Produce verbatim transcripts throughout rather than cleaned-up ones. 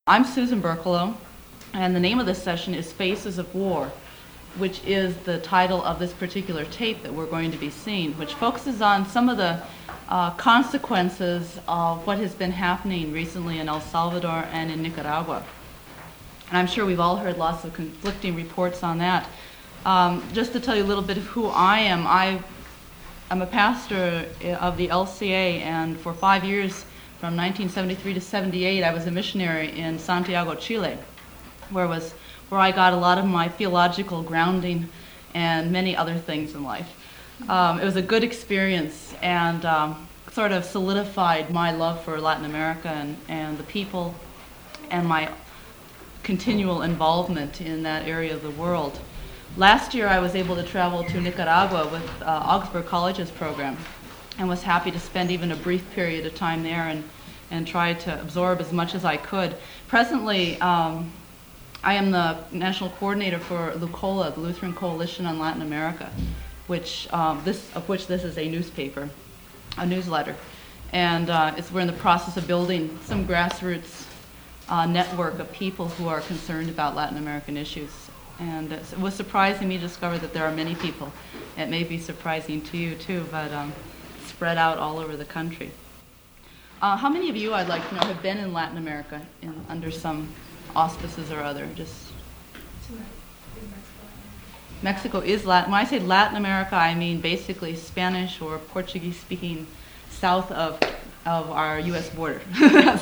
I'm Susan Berkalow, and the name of this session is Faces of War, which is the title of this particular tape that we're going to be seeing, which focuses on some of the uh, consequences of what has been happening recently in El Salvador and in Nicaragua. And I'm sure we've all heard lots of conflicting reports on that. Um, just to tell you a little bit of who I am, I am a pastor of the L C A, and for five years, from nineteen seventy-three to seventy-eight, I was a missionary in Santiago, Chile, where was where I got a lot of my theological grounding and many other things in life. Um, it was a good experience, and um, sort of solidified my love for Latin America and, and the people, and my continual involvement in that area of the world. Last year, I was able to travel to Nicaragua with uh, Augsburg College's program, and was happy to spend even a brief period of time there and, and try to absorb as much as I could. Presently, um, I am the national coordinator for LUCOLA, the Lutheran Coalition on Latin America, which um, this of which this is a newspaper, a newsletter, and uh, it's, we're in the process of building some grassroots uh, network of people who are concerned about Latin American issues. And it was surprising me to discover that there are many people. It may be surprising to you too, but um, spread out all over the country. Uh, how many of you, I'd like to know, have been in Latin America in, under some auspices or other? Just Mexico is Latin. When I say Latin America, I mean basically Spanish or Portuguese-speaking south of of our U S border. Okay.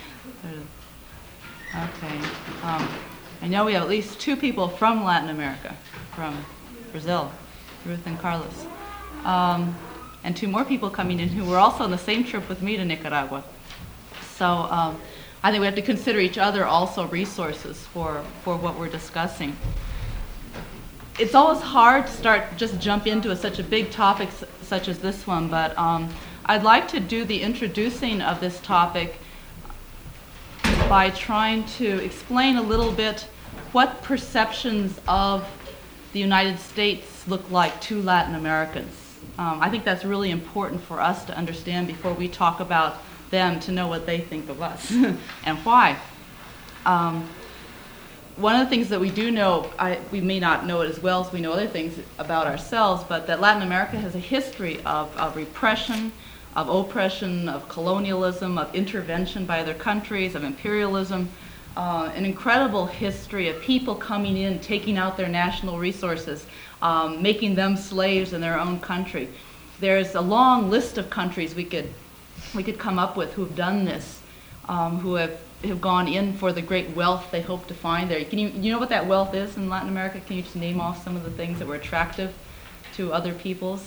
Um, I know we have at least two people from Latin America, from Brazil, Ruth and Carlos. Um, and two more people coming in who were also on the same trip with me to Nicaragua. So um, I think we have to consider each other also resources for, for what we're discussing. It's always hard to start, just jump into a, such a big topic s- such as this one, but um, I'd like to do the introducing of this topic by trying to explain a little bit what perceptions of the United States look like to Latin Americans. Um, I think that's really important for us to understand before we talk about them, to know what they think of us and why. Um, one of the things that we do know, I, we may not know it as well as we know other things about ourselves, but that Latin America has a history of, of repression, of oppression, of colonialism, of intervention by other countries, of imperialism, uh, an incredible history of people coming in, taking out their national resources, um, making them slaves in their own country. There's a long list of countries we could we could come up with who've done this, um, who have, have gone in for the great wealth they hope to find there. Can you you know what that wealth is in Latin America? Can you just name off some of the things that were attractive to other peoples?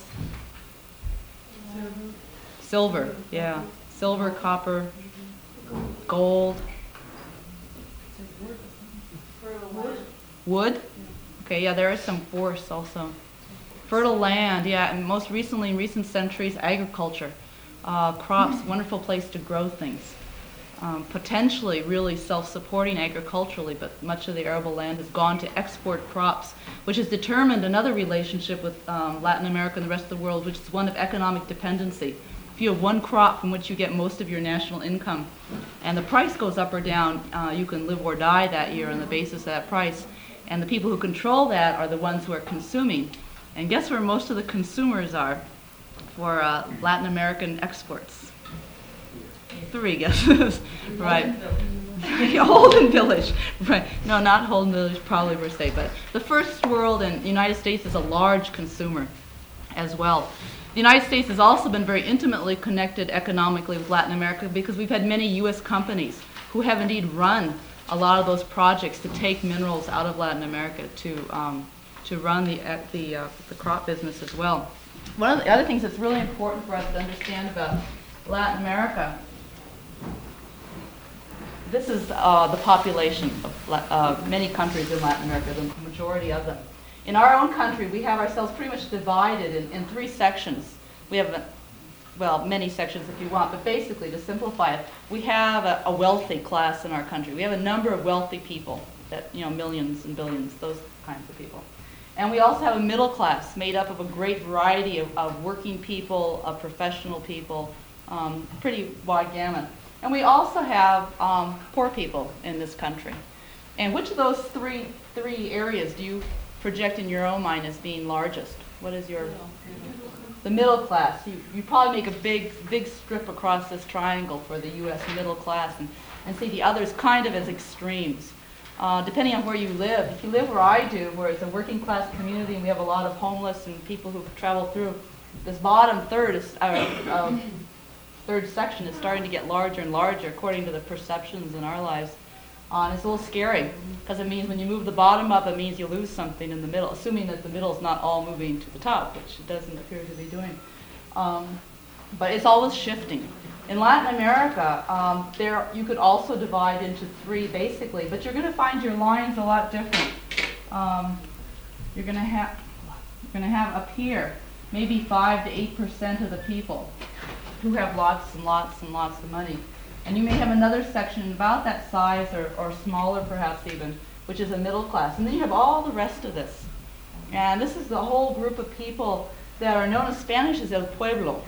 Silver, yeah. Silver, copper, gold. Wood? Okay, yeah, there is some force also. Fertile land, yeah, and most recently in recent centuries, agriculture. Uh, crops, wonderful place to grow things. Um, potentially really self-supporting agriculturally, but much of the arable land has gone to export crops, which has determined another relationship with um, Latin America and the rest of the world, which is one of economic dependency. If you have one crop from which you get most of your national income, and the price goes up or down, uh, you can live or die that year on the basis of that price. And the people who control that are the ones who are consuming. And guess where most of the consumers are for uh, Latin American exports? Three guesses. Right. Holden Village. Right. No, not Holden Village, probably per se, but the first world and the United States is a large consumer as well. The United States has also been very intimately connected economically with Latin America because we've had many U S companies who have indeed run a lot of those projects to take minerals out of Latin America to um, to run the the uh, the crop business as well. One of the other things that's really important for us to understand about Latin America, this is uh, the population of uh, many countries in Latin America, the majority of them. In our own country, we have ourselves pretty much divided in, in three sections. We have, a, well, many sections if you want, but basically, to simplify it, we have a, a wealthy class in our country. We have a number of wealthy people, that you know, millions and billions, those kinds of people. And we also have a middle class made up of a great variety of, of working people, of professional people, um, pretty wide gamut. And we also have um, poor people in this country. And which of those three three areas do you project in your own mind as being largest? What is your... The middle class. You, you probably make a big big strip across this triangle for the U S middle class and, and see the others kind of as extremes. Uh, depending on where you live. If you live where I do, where it's a working class community and we have a lot of homeless and people who travel through, this bottom third is, uh, um, third section is starting to get larger and larger according to the perceptions in our lives. Uh, and it's a little scary because it means when you move the bottom up, it means you lose something in the middle, assuming that the middle is not all moving to the top, which it doesn't appear to be doing. Um, but it's always shifting. In Latin America, um, there you could also divide into three basically, but you're going to find your lines a lot different. Um, you're going to have you're going to have up here maybe five to eight percent of the people who have lots and lots and lots of money. And you may have another section about that size or, or smaller perhaps even, which is a middle class. And then you have all the rest of this. And this is the whole group of people that are known in Spanish as el pueblo,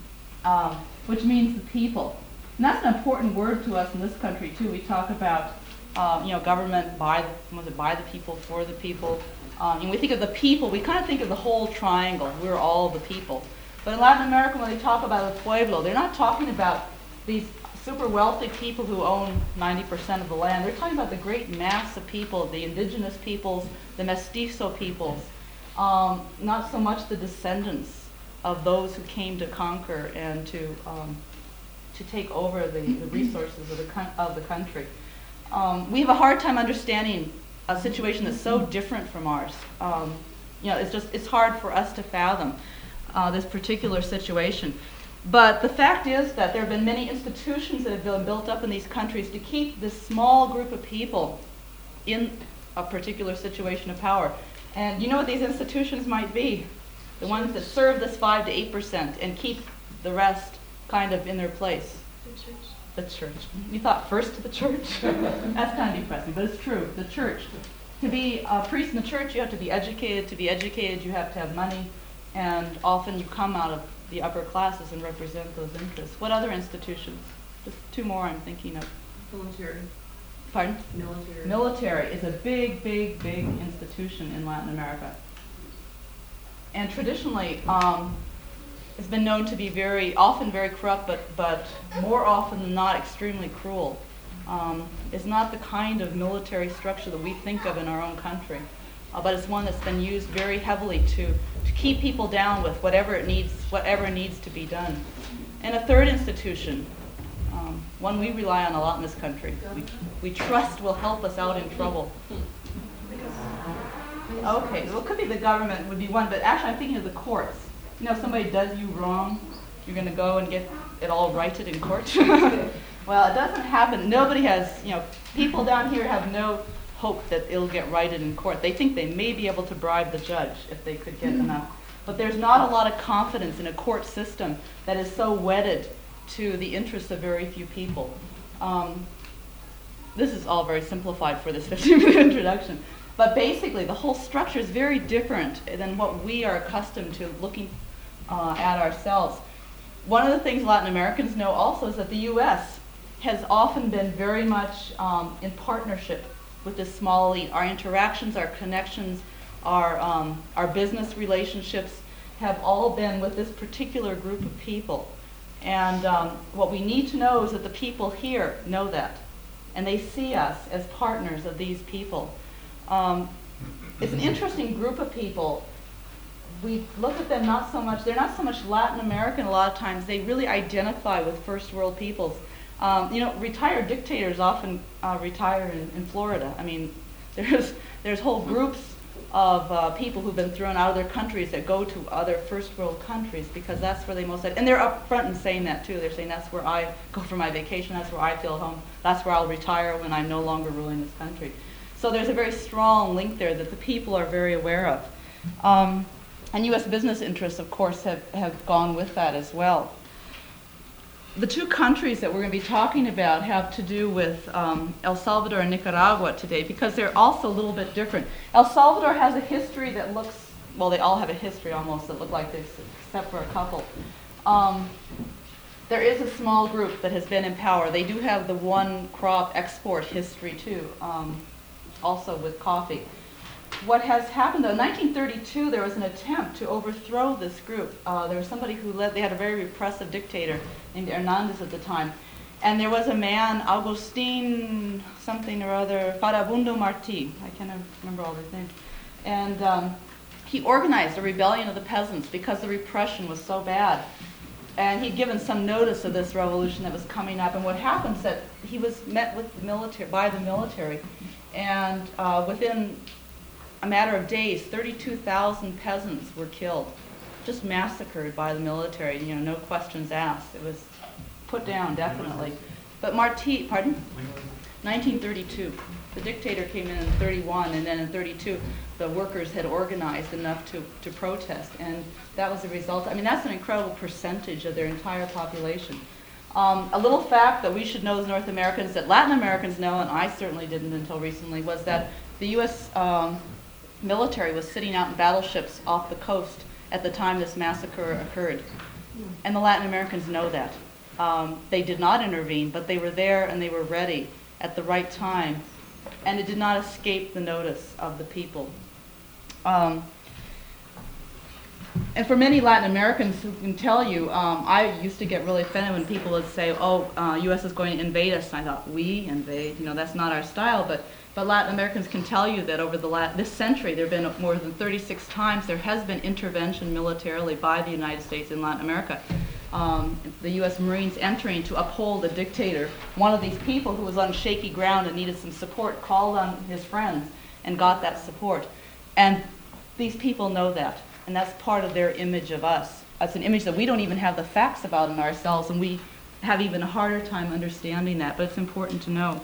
um, which means the people. And that's an important word to us in this country too. We talk about uh, you know, government by the, was it by the people, for the people. Um, and we think of the people, we kind of think of the whole triangle. We're all the people. But in Latin America, when they talk about el pueblo, they're not talking about these super wealthy people who own ninety percent of the land. They're talking about the great mass of people, the indigenous peoples, the mestizo peoples, um, not so much the descendants of those who came to conquer and to um, to take over the, the resources of the, con- of the country. Um, we have a hard time understanding a situation that's so different from ours. Um, you know, it's just it's hard for us to fathom uh, this particular situation. But the fact is that there have been many institutions that have been built up in these countries to keep this small group of people in a particular situation of power. And you know what these institutions might be? The ones that serve this five to eight percent and keep the rest kind of in their place. The church. The church. You thought first the church? That's kind of depressing, but it's true. The church. To be a priest in the church, you have to be educated. To be educated, you have to have money. And often you come out of the upper classes and represent those interests. What other institutions? Just two more I'm thinking of. Military. Pardon? Military. Military is a big, big, big institution in Latin America. And traditionally, um, it's been known to be very, often very corrupt, but, but more often than not extremely cruel. Um, it's not the kind of military structure that we think of in our own country. Uh, but it's one that's been used very heavily to, to keep people down with whatever it needs, whatever needs to be done. And a third institution, um, one we rely on a lot in this country, we, we trust will help us out in trouble. Okay, well, it could be the government would be one, but actually I'm thinking of the courts. You know, if somebody does you wrong, you're going to go and get it all righted in court. Well, it doesn't happen. Nobody has, you know, people down here have no hope that it'll get righted in court. They think they may be able to bribe the judge if they could get enough. But there's not a lot of confidence in a court system that is so wedded to the interests of very few people. Um, this is all very simplified for this fifteen minute introduction. But basically, the whole structure is very different than what we are accustomed to looking uh, at ourselves. One of the things Latin Americans know also is that the U S has often been very much um, in partnership with this small elite. Our interactions, our connections, our, um, our business relationships have all been with this particular group of people. And um, what we need to know is that the people here know that. And they see us as partners of these people. Um, it's an interesting group of people. We look at them not so much, they're not so much Latin American a lot of times, they really identify with first world peoples. Um, you know, retired dictators often uh, retire in, in Florida. I mean, there's there's whole groups of uh, people who've been thrown out of their countries that go to other first world countries because that's where they most, and they're upfront in saying that too. They're saying that's where I go for my vacation, that's where I feel at home, that's where I'll retire when I'm no longer ruling this country. So there's a very strong link there that the people are very aware of. Um, and U S business interests, of course, have, have gone with that as well. The two countries that we're going to be talking about have to do with um, El Salvador and Nicaragua today because they're also a little bit different. El Salvador has a history that looks, well, they all have a history almost that look like this, except for a couple. Um, there is a small group that has been in power. They do have the one crop export history too, um, also with coffee. What has happened though, in nineteen thirty-two there was an attempt to overthrow this group. Uh, there was somebody who led, they had a very repressive dictator named Hernandez at the time. And there was a man, Agustin something or other, Farabundo Martí, I can't remember all his names. And um, he organized a rebellion of the peasants because the repression was so bad. And he'd given some notice of this revolution that was coming up. And what happened is that he was met with the military, by the military. And uh, within a matter of days, thirty-two thousand peasants were killed, just massacred by the military, you know, no questions asked. It was put down, definitely. But Martí, pardon? nineteen thirty-two. The dictator came in in thirty-one, and then in thirty-two, the workers had organized enough to, to protest, and that was the result. I mean, that's an incredible percentage of their entire population. Um, a little fact that we should know as North Americans, that Latin Americans know, and I certainly didn't until recently, was that the U S um, military was sitting out in battleships off the coast at the time this massacre occurred. And the Latin Americans know that. Um, they did not intervene, but they were there and they were ready at the right time. And it did not escape the notice of the people. Um, and for many Latin Americans who can tell you, um, I used to get really offended when people would say, oh, uh, U S is going to invade us. And I thought, we invade? You know, that's not our style. But, but Latin Americans can tell you that over the la this century, there have been more than thirty-six times there has been intervention militarily by the United States in Latin America. Um, the U S Marines entering to uphold a dictator. One of these people who was on shaky ground and needed some support called on his friends and got that support. And these people know that, and that's part of their image of us. That's an image that we don't even have the facts about in ourselves, and we have even a harder time understanding that, but it's important to know.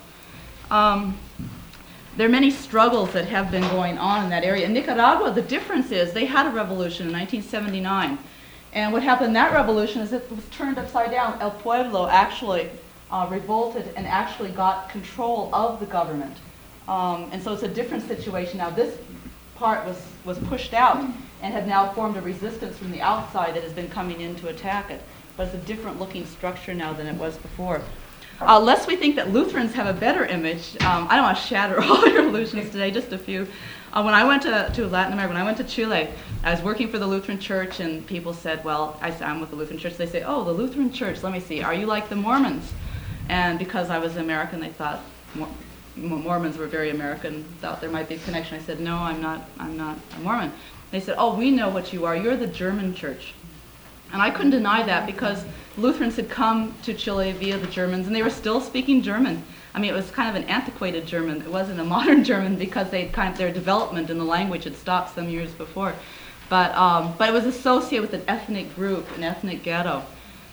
Um, there are many struggles that have been going on in that area. In Nicaragua, the difference is they had a revolution in nineteen seventy-nine. And what happened in that revolution is it was turned upside down. El Pueblo actually uh, revolted and actually got control of the government. Um, and so it's a different situation now. This part was, was pushed out and have now formed a resistance from the outside that has been coming in to attack it. But it's a different looking structure now than it was before. Uh, lest we think that Lutherans have a better image, um, I don't want to shatter all your illusions today, just a few. Uh, when I went to, to Latin America, when I went to Chile, I was working for the Lutheran Church, and people said, well, I said, I'm with the Lutheran Church. They say, oh, the Lutheran Church, let me see, are you like the Mormons? And because I was American, they thought Mor Mormons were very American, thought there might be a connection. I said, no, I'm not, I'm not a Mormon. They said, oh, we know what you are. You're the German Church. And I couldn't deny that because Lutherans had come to Chile via the Germans, and they were still speaking German. I mean, it was kind of an antiquated German. It wasn't a modern German because they kind of, their development in the language had stopped some years before. But, um, but it was associated with an ethnic group, an ethnic ghetto.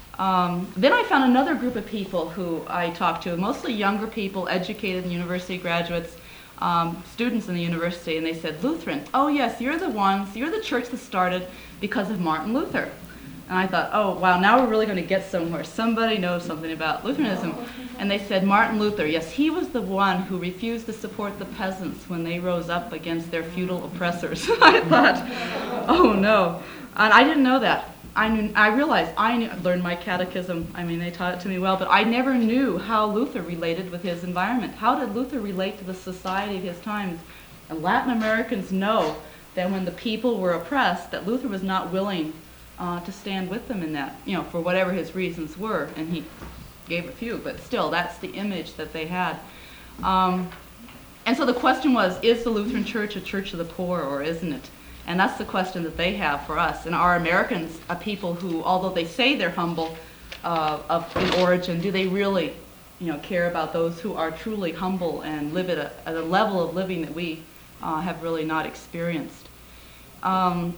Um, then I found another group of people who I talked to, mostly younger people, educated university graduates, um, students in the university, and they said, Lutheran, oh yes, you're the ones, you're the church that started because of Martin Luther. And I thought, oh, wow, now we're really going to get somewhere. Somebody knows something about Lutheranism. And they said, Martin Luther, yes, he was the one who refused to support the peasants when they rose up against their feudal oppressors. I thought, oh, no. And I didn't know that. I knew, I realized I knew, learned my catechism. I mean, they taught it to me well, but I never knew how Luther related with his environment. How did Luther relate to the society of his times? And Latin Americans know that when the people were oppressed, that Luther was not willing Uh, to stand with them in that, you know, for whatever his reasons were, and he gave a few, but still, that's the image that they had. Um, and so the question was, is the Lutheran Church a church of the poor, or isn't it? And that's the question that they have for us. And are Americans a people who, although they say they're humble uh, of, in origin, do they really, you know, care about those who are truly humble and live at a, at a level of living that we uh, have really not experienced? Um,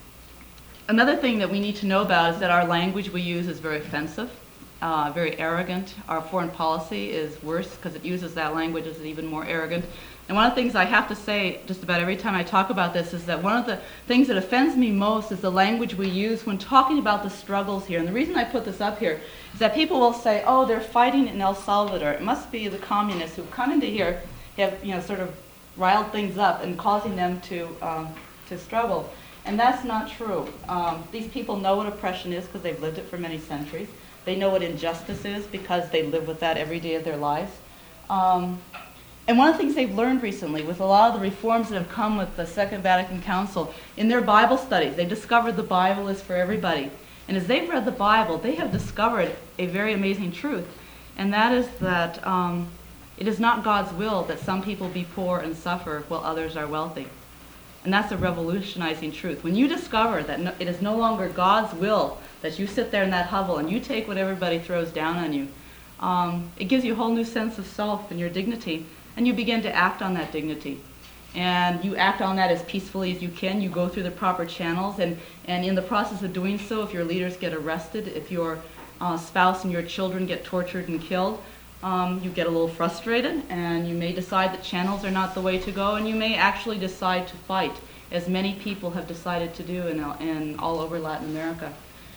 Another thing that we need to know about is that our language we use is very offensive, uh, very arrogant. Our foreign policy is worse because it uses that language as even more arrogant. And one of the things I have to say just about every time I talk about this is that one of the things that offends me most is the language we use when talking about the struggles here. And the reason I put this up here is that people will say, oh, they're fighting in El Salvador. It must be the communists who come into here, have, you know, sort of riled things up and causing them to, um, to struggle. And that's not true. Um, these people know what oppression is because they've lived it for many centuries. They know what injustice is because they live with that every day of their lives. Um, and one of the things they've learned recently with a lot of the reforms that have come with the Second Vatican Council, in their Bible studies, they discovered the Bible is for everybody. And as they've read the Bible, they have discovered a very amazing truth, and that is that um, it is not God's will that some people be poor and suffer while others are wealthy. And that's a revolutionizing truth. When you discover that no, it is no longer God's will that you sit there in that hovel and you take what everybody throws down on you, um, it gives you a whole new sense of self and your dignity, and you begin to act on that dignity. And you act on that as peacefully as you can. You go through the proper channels, and, and in the process of doing so, if your leaders get arrested, if your uh, spouse and your children get tortured and killed, um, you get a little frustrated, and you may decide that channels are not the way to go, and you may actually decide to fight, as many people have decided to do in, in all over Latin America.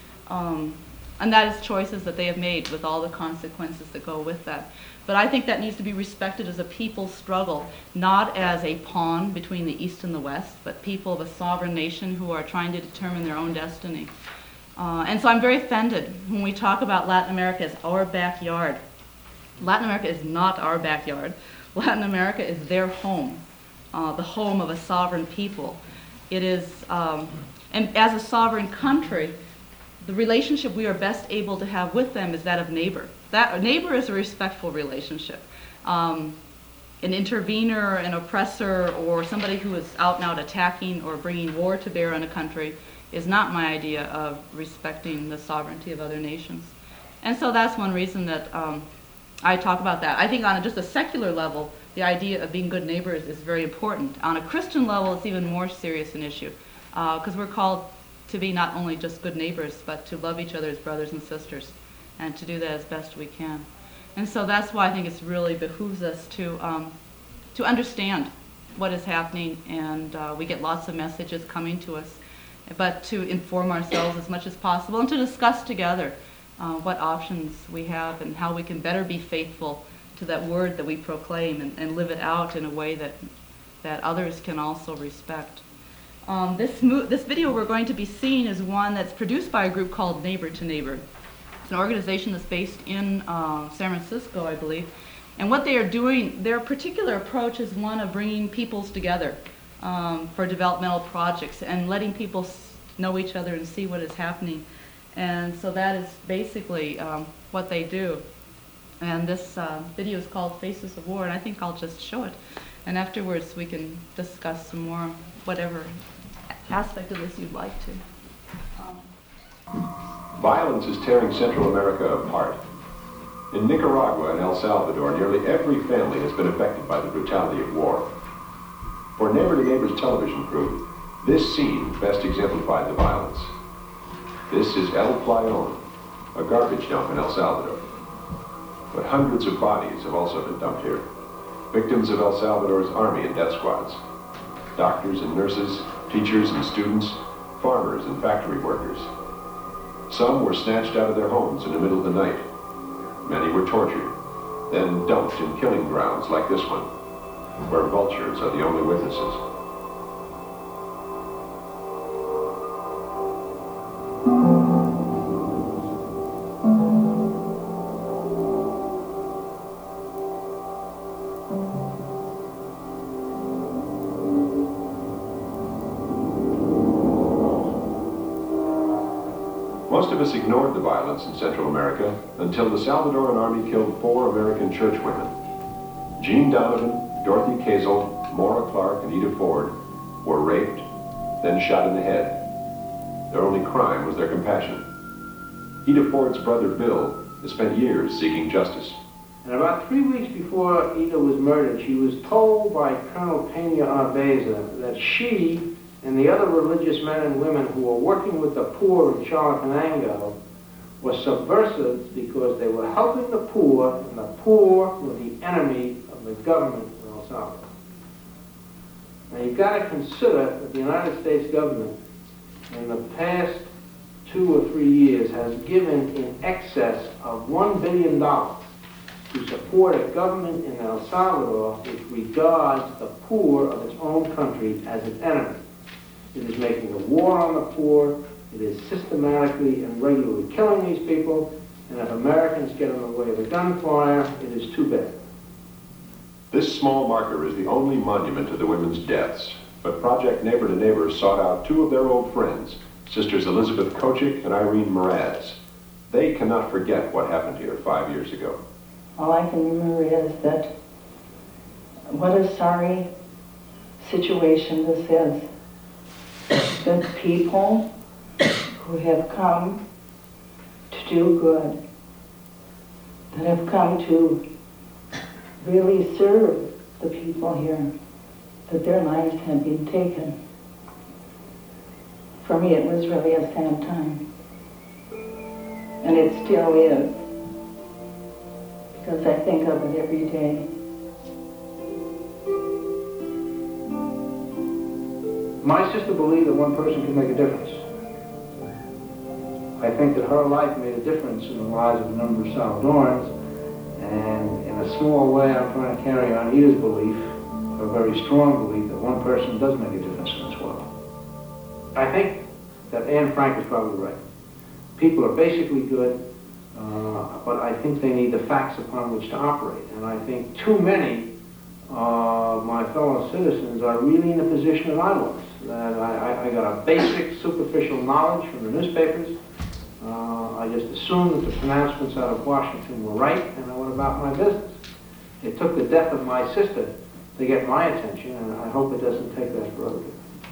Um, and that is choices that they have made with all the consequences that go with that. But I think that needs to be respected as a people's struggle, not as a pawn between the East and the West, but people of a sovereign nation who are trying to determine their own destiny. Uh, and so I'm very offended when we talk about Latin America as our backyard. Latin America is not our backyard. Latin America is their home, uh, the home of a sovereign people. It is, um, and as a sovereign country, the relationship we are best able to have with them is that of neighbor. That a neighbor is a respectful relationship. Um, an intervener, an oppressor, or somebody who is out and out attacking or bringing war to bear on a country is not my idea of respecting the sovereignty of other nations. And so that's one reason that um, I talk about that. I think on a, just a secular level, the idea of being good neighbors is very important. On a Christian level, it's even more serious an issue, because uh, we're called to be not only just good neighbors, but to love each other as brothers and sisters, and to do that as best we can. And so that's why I think it really behooves us to um, to understand what is happening, and uh, we get lots of messages coming to us, but to inform ourselves as much as possible and to discuss together uh, what options we have and how we can better be faithful to that word that we proclaim and, and live it out in a way that, that others can also respect. Um, this, mo- this video we're going to be seeing is one that's produced by a group called Neighbor to Neighbor. It's an organization that's based in uh, San Francisco, I believe. And what they are doing, their particular approach is one of bringing peoples together um, for developmental projects and letting people s- know each other and see what is happening. And so that is basically um, what they do. And this uh, video is called Faces of War, and I think I'll just show it. And afterwards we can discuss some more, whatever aspect of this you'd like to. Um, Violence is tearing Central America apart. In Nicaragua and El Salvador, nearly every family has been affected by the brutality of war. For Neighbor to Neighbor's television crew, this scene best exemplified the violence. This is El Playón, a garbage dump in El Salvador. But hundreds of bodies have also been dumped here. Victims of El Salvador's army and death squads. Doctors and nurses, teachers and students, farmers and factory workers. Some were snatched out of their homes in the middle of the night. Many were tortured, then dumped in killing grounds like this one, where vultures are the only witnesses. Most of us ignored the violence in Central America until the Salvadoran army killed four American churchwomen. Jean Donovan, Dorothy Kazel, Maura Clark, and Ida Ford were raped, then shot in the head. Their only crime was their compassion. Ida Ford's brother Bill has spent years seeking justice. And about three weeks before Ida was murdered, she was told by Colonel Pena Arbeza that she and the other religious men and women who were working with the poor in Chalatenango were subversives because they were helping the poor, and the poor were the enemy of the government in El Salvador. Now you've got to consider that the United States government in the past two or three years has given in excess of one billion dollars to support a government in El Salvador which regards the poor of its own country as its enemy. It is making a war on the poor. It is systematically and regularly killing these people. And if Americans get in the way of the gunfire, it is too bad. This small marker is the only monument to the women's deaths, but Project Neighbor to Neighbor sought out two of their old friends, Sisters Elizabeth Kochik and Irene Mraz. They cannot forget what happened here five years ago. All I can remember is that what a sorry situation this is. That people who have come to do good, that have come to really serve the people here, that their lives have been taken. For me, it was really a sad time. And it still is, because I think of it every day. My sister believed that one person can make a difference. I think that her life made a difference in the lives of a number of Salvadorans, and in a small way I'm trying to carry on Ida's belief, a very strong belief, that one person does make a difference in this world. I think that Anne Frank is probably right. People are basically good, uh, but I think they need the facts upon which to operate, and I think too many of my fellow citizens are really in the position that I was. That I, I got a basic, superficial knowledge from the newspapers. Uh, I just assumed that the pronouncements out of Washington were right, and I went about my business. It took the death of my sister to get my attention, and I hope it doesn't take that for other people.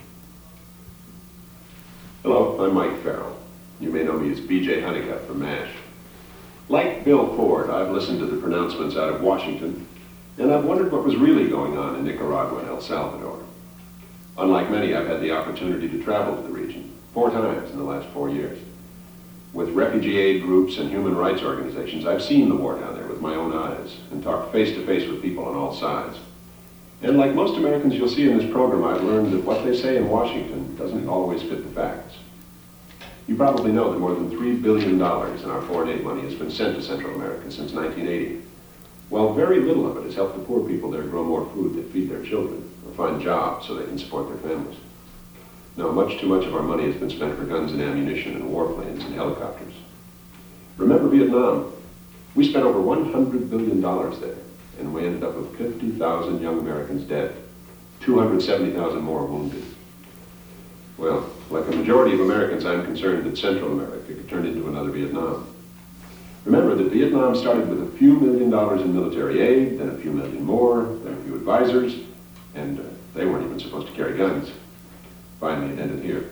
Hello, I'm Mike Farrell. You may know me as B J Honeycutt from MASH. Like Bill Ford, I've listened to the pronouncements out of Washington, and I've wondered what was really going on in Nicaragua and El Salvador. Unlike many, I've had the opportunity to travel to the region four times in the last four years. With refugee aid groups and human rights organizations, I've seen the war down there with my own eyes and talked face-to-face with people on all sides. And like most Americans you'll see in this program, I've learned that what they say in Washington doesn't always fit the facts. You probably know that more than three billion dollars in our foreign aid money has been sent to Central America since nineteen eighty. Well, very little of it has helped the poor people there grow more food that feed their children or find jobs so they can support their families. No, much too much of our money has been spent for guns and ammunition and warplanes and helicopters. Remember Vietnam? We spent over one hundred billion dollars there, and we ended up with fifty thousand young Americans dead, two hundred seventy thousand more wounded. Well, like a majority of Americans, I'm concerned that Central America could turn into another Vietnam. Remember that Vietnam started with a few million dollars in military aid, then a few million more, then a few advisors, and uh, they weren't even supposed to carry guns. Finally, it ended here.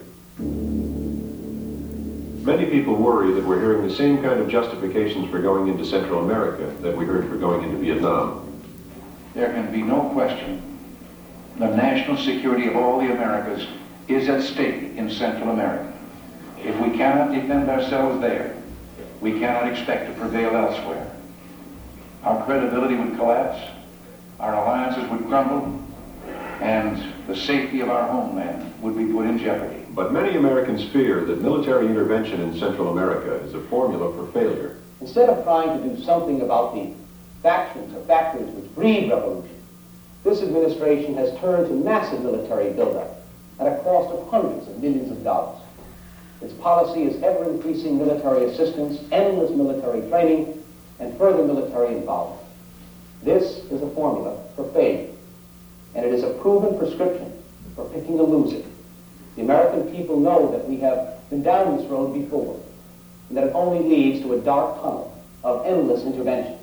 Many people worry that we're hearing the same kind of justifications for going into Central America that we heard for going into Vietnam. There can be no question the national security of all the Americas is at stake in Central America. If we cannot defend ourselves there, we cannot expect to prevail elsewhere. Our credibility would collapse, our alliances would crumble, and the safety of our homeland would be put in jeopardy. But many Americans fear that military intervention in Central America is a formula for failure. Instead of trying to do something about the factions or factors which breed revolution, this administration has turned to massive military buildup at a cost of hundreds of millions of dollars. Its policy is ever-increasing military assistance, endless military training, and further military involvement. This is a formula for failure, and it is a proven prescription for picking a loser. The American people know that we have been down this road before, and that it only leads to a dark tunnel of endless intervention.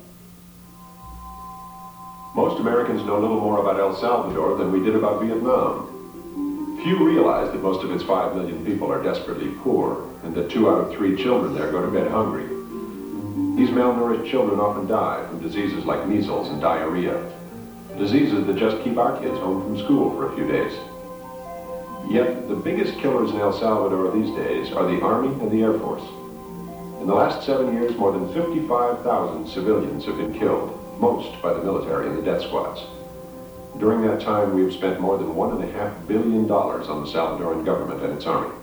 Most Americans know little more about El Salvador than we did about Vietnam. Few realize that most of its five million people are desperately poor, and that two out of three children there go to bed hungry. These malnourished children often die from diseases like measles and diarrhea, diseases that just keep our kids home from school for a few days. Yet, the biggest killers in El Salvador these days are the Army and the Air Force. In the last seven years, more than fifty-five thousand civilians have been killed, most by the military and the death squads. During that time, we have spent more than one and a half billion dollars on the Salvadoran government and its army.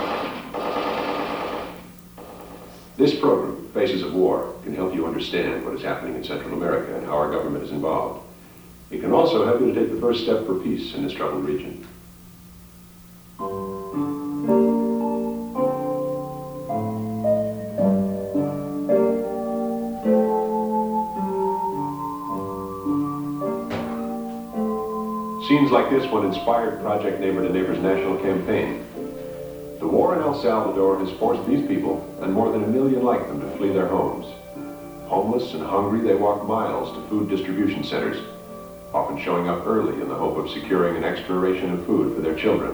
This program, Faces of War, can help you understand what is happening in Central America and how our government is involved. It can also help you to take the first step for peace in this troubled region. Scenes like this one inspired Project Neighbor to Neighbor's national campaign. The war in El Salvador has forced these people, and more than a million like them, to flee their homes. Homeless and hungry, they walk miles to food distribution centers, often showing up early in the hope of securing an extra ration of food for their children.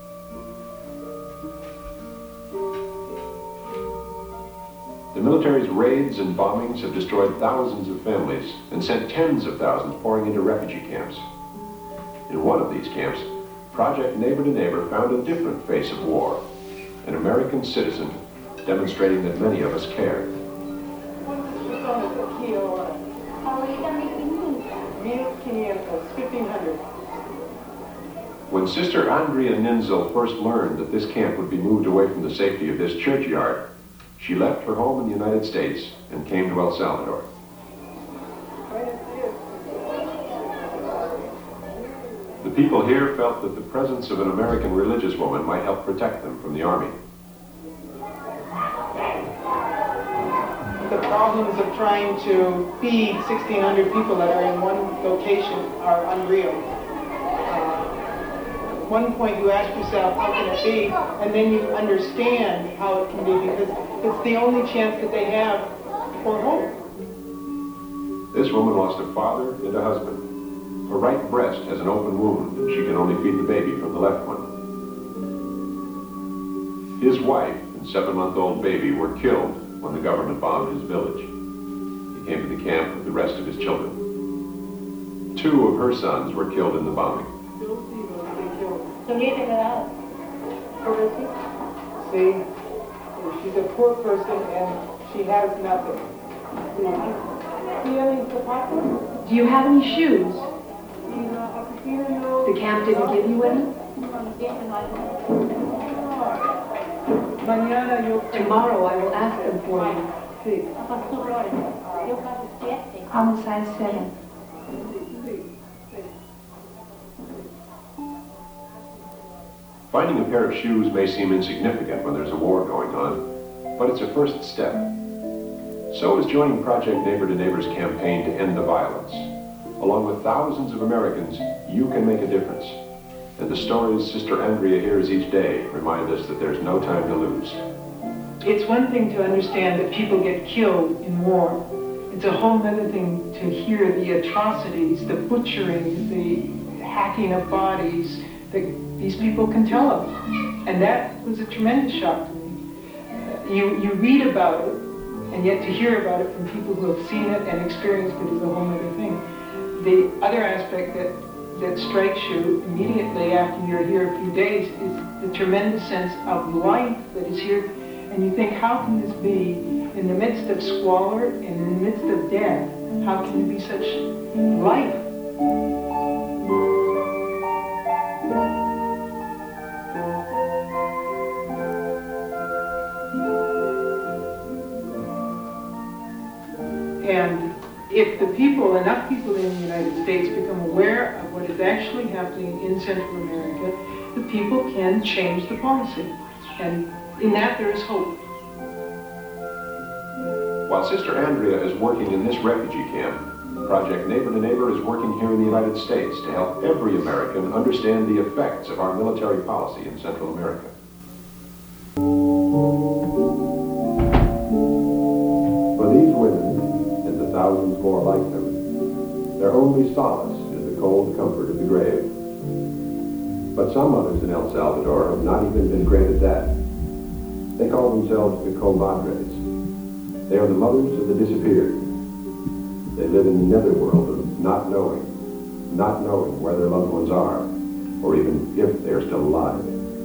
The military's raids and bombings have destroyed thousands of families and sent tens of thousands pouring into refugee camps. In one of these camps, Project Neighbor to Neighbor found a different face of war, an American citizen demonstrating that many of us care. When Sister Andrea Ninzel first learned that this camp would be moved away from the safety of this churchyard, she left her home in the United States and came to El Salvador. The people here felt that the presence of an American religious woman might help protect them from the army. The problems of trying to feed sixteen hundred people that are in one location are unreal. Uh, at one point you ask yourself, how can it be? And then you understand how it can be, because it's the only chance that they have for hope. This woman lost a father and a husband. Her right breast has an open wound, and she can only feed the baby from the left one. His wife and seven-month-old baby were killed when the government bombed his village. He came to the camp with the rest of his children. Two of her sons were killed in the bombing. See, she's a poor person and she has nothing. Do you have any shoes? The camp didn't give you any? Tomorrow I will ask them for you. I'm a size seven. Finding a pair of shoes may seem insignificant when there's a war going on, but it's a first step. So is joining Project Neighbor to Neighbor's campaign to end the violence. Along with thousands of Americans, you can make a difference. And the stories Sister Andrea hears each day remind us that there's no time to lose. It's one thing to understand that people get killed in war. It's a whole other thing to hear the atrocities, the butchering, the hacking of bodies that these people can tell of. And that was a tremendous shock to me. You, you read about it, and yet to hear about it from people who have seen it and experienced it is a whole other thing. The other aspect that, that strikes you immediately after you're here a few days is the tremendous sense of life that is here. And you think, how can this be in the midst of squalor and in the midst of death? How can there be such life? And if the people, enough people in the United States become aware of what is actually happening in Central America, the people can change the policy. And in that there is hope. While Sister Andrea is working in this refugee camp, Project Neighbor to Neighbor is working here in the United States to help every American understand the effects of our military policy in Central America. For these women, and the thousands more like them, their only solace is the cold comfort of the grave. But some others in El Salvador have not even been granted that. They call themselves the comadres. They are the mothers of the disappeared. They live in the netherworld of not knowing, not knowing where their loved ones are, or even if they are still alive.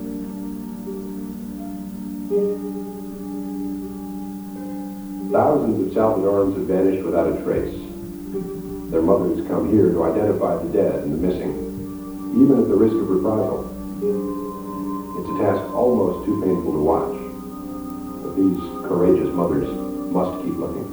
Thousands of Salvadorans have vanished without a trace. Their mothers come here to identify the dead and the missing, even at the risk of reprisal. It's a task almost too painful to watch, but these courageous mothers must keep looking.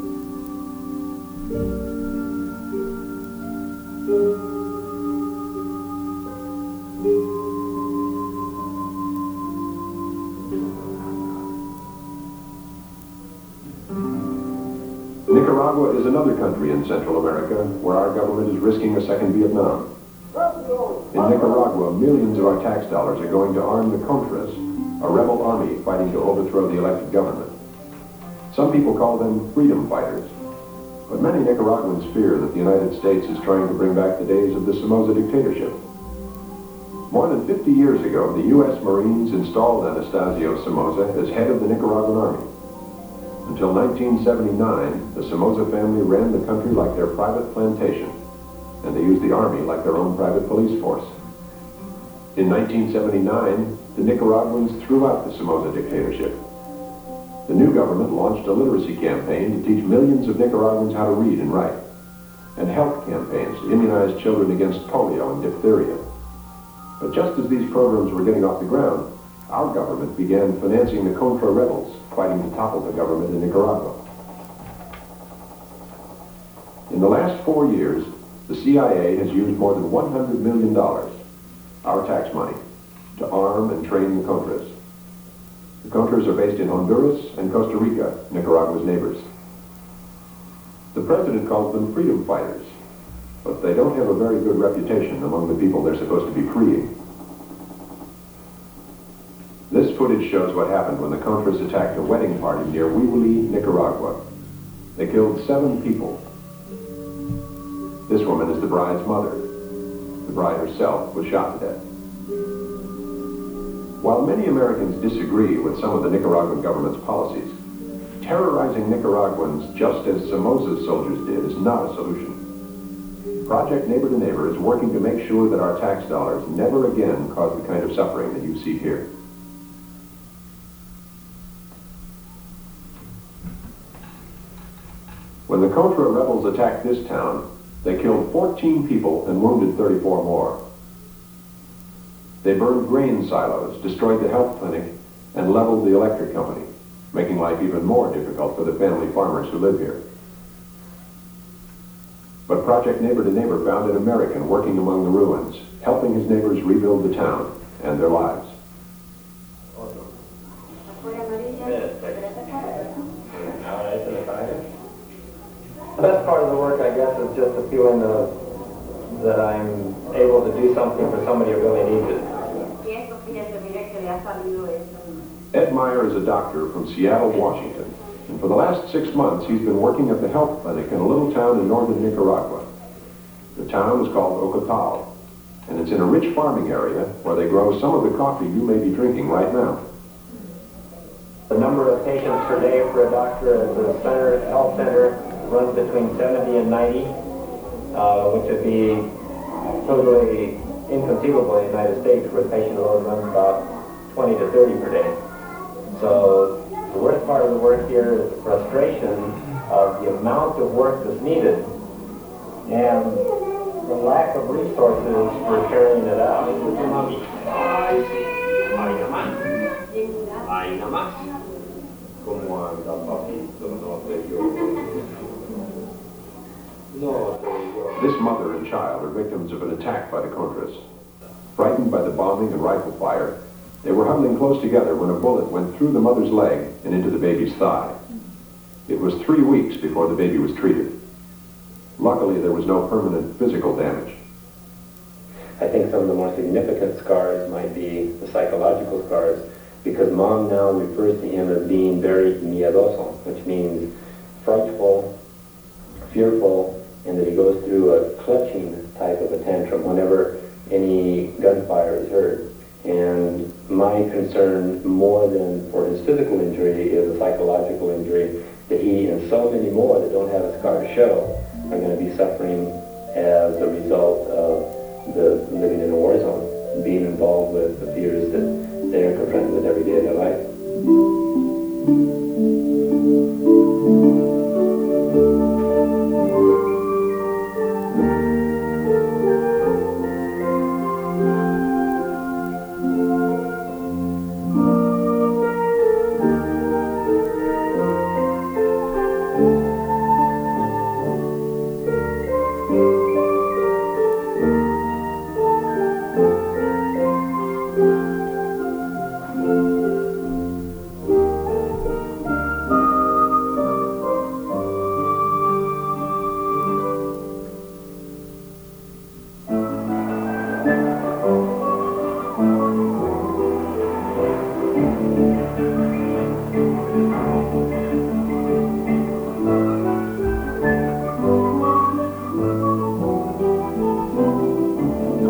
Nicaragua is another country in Central America where our government is risking a second Vietnam. In Nicaragua, millions of our tax dollars are going to arm the Contras, a rebel army fighting to overthrow the elected government. Some people call them freedom fighters, but many Nicaraguans fear that the United States is trying to bring back the days of the Somoza dictatorship. More than fifty years ago, the U S Marines installed Anastasio Somoza as head of the Nicaraguan army. Until nineteen seventy-nine, the Somoza family ran the country like their private plantation, and they used the army like their own private police force. In nineteen seventy-nine, the Nicaraguans threw out the Somoza dictatorship. The new government launched a literacy campaign to teach millions of Nicaraguans how to read and write, and health campaigns to immunize children against polio and diphtheria. But just as these programs were getting off the ground, our government began financing the Contra rebels fighting to topple the government in Nicaragua. In the last four years, the C I A has used more than one hundred million dollars, our tax money, to arm and train the Contras. The Contras are based in Honduras and Costa Rica, Nicaragua's neighbors. The president calls them freedom fighters, but they don't have a very good reputation among the people they're supposed to be freeing. This footage shows what happened when the Contras attacked a wedding party near Huihuili, Nicaragua. They killed seven people. This woman is the bride's mother. The bride herself was shot to death. While many Americans disagree with some of the Nicaraguan government's policies, terrorizing Nicaraguans just as Somoza's soldiers did is not a solution. Project Neighbor to Neighbor is working to make sure that our tax dollars never again cause the kind of suffering that you see here. When the Contra rebels attacked this town, they killed fourteen people and wounded thirty-four more. They burned grain silos, destroyed the health clinic, and leveled the electric company, making life even more difficult for the family farmers who live here. But Project Neighbor to Neighbor found an American working among the ruins, helping his neighbors rebuild the town and their lives. The best part of the work, I guess, is just the feeling of that I'm able to do something for somebody who really needs it. Ed Meyer is a doctor from Seattle, Washington, and for the last six months he's been working at the health clinic in a little town in northern Nicaragua. The town is called Ocotal, and it's in a rich farming area where they grow some of the coffee you may be drinking right now. The number of patients per day for a doctor at the center, health center runs between seventy and ninety, uh, which would be totally inconceivable in the United States, where the patient load runs about twenty to thirty per day. So the worst part of the work here is the frustration of the amount of work that's needed and the lack of resources for carrying it out. This mother and child are victims of an attack by the Contras. Frightened by the bombing and rifle fire, they were huddling close together when a bullet went through the mother's leg and into the baby's thigh. It was three weeks before the baby was treated. Luckily, there was no permanent physical damage. I think some of the more significant scars might be the psychological scars, because mom now refers to him as being very miedoso, which means frightful, fearful, and that he goes through a clutching type of a tantrum whenever any gunfire is heard. And my concern, more than for his physical injury, is a psychological injury, that he and so many more that don't have a scar to show are going to be suffering as a result of the living in a war zone, being involved with the fears that they're confronted with every day of their life.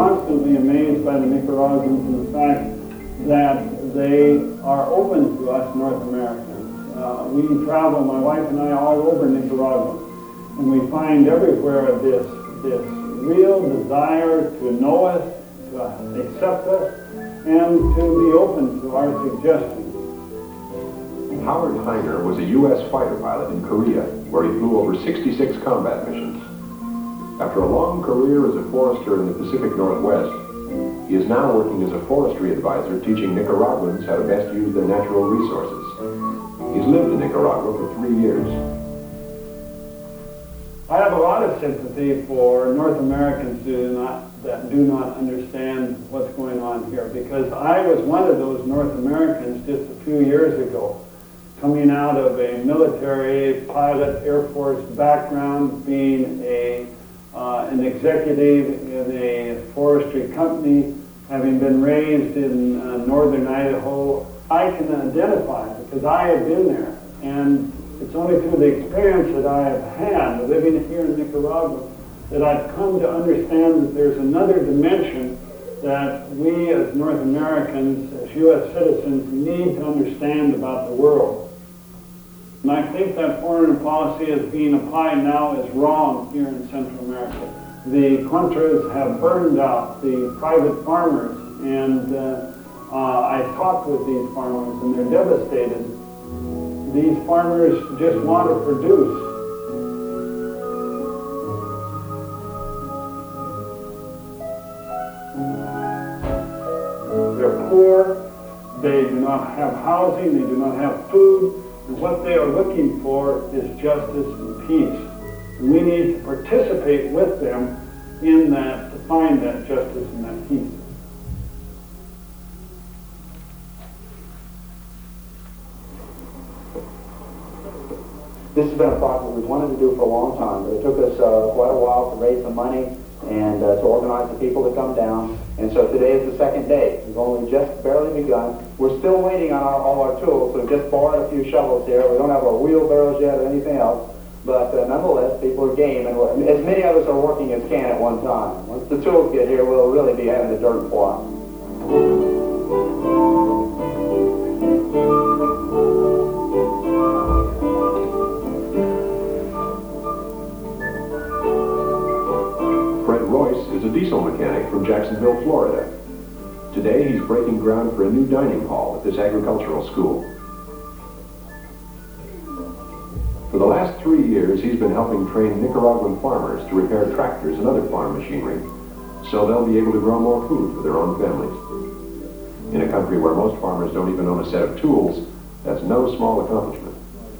constantly amazed by the Nicaraguans and the fact that they are open to us North Americans. Uh, we travel, my wife and I, all over Nicaragua, and we find everywhere this, this real desire to know us, to accept us, and to be open to our suggestions. Howard Heiner was a U S fighter pilot in Korea, where he flew over sixty-six combat missions. After a long career as a forester in the Pacific Northwest, he is now working as a forestry advisor teaching Nicaraguans how to best use their natural resources. He's lived in Nicaragua for three years. I have a lot of sympathy for North Americans who do not, that do not understand what's going on here, because I was one of those North Americans just a few years ago, coming out of a military pilot Air Force background, being a uh, an executive in a forestry company, having been raised in uh, northern Idaho. I can identify because I have been there, and it's only through the experience that I have had living here in Nicaragua that I've come to understand that there's another dimension that we as North Americans, as U S citizens, need to understand about the world. And I think that foreign policy as being applied now is wrong here in Central America. The Contras have burned out the private farmers, and uh, uh, I talked with these farmers, and they're devastated. These farmers just want to produce. They're poor, they do not have housing, they do not have food, and what they are looking for is justice and peace. And we need to participate with them in that, to find that justice and that peace. This has been a project we've wanted to do for a long time, but it took us uh, quite a while to raise the money and uh, to organize the people to come down. And so today is the second day. We've only just barely begun. We're still waiting on our, all our tools. We've just borrowed a few shovels here. We don't have our wheelbarrows yet or anything else. But uh, nonetheless, people are game, and we're, as many of us are working as can at one time. Once the tools get here, we'll really be having the dirt plowed. Is a diesel mechanic from Jacksonville, Florida. Today he's breaking ground for a new dining hall at this agricultural school. For the last three years he's been helping train Nicaraguan farmers to repair tractors and other farm machinery so they'll be able to grow more food for their own families. In a country where most farmers don't even own a set of tools, that's no small accomplishment.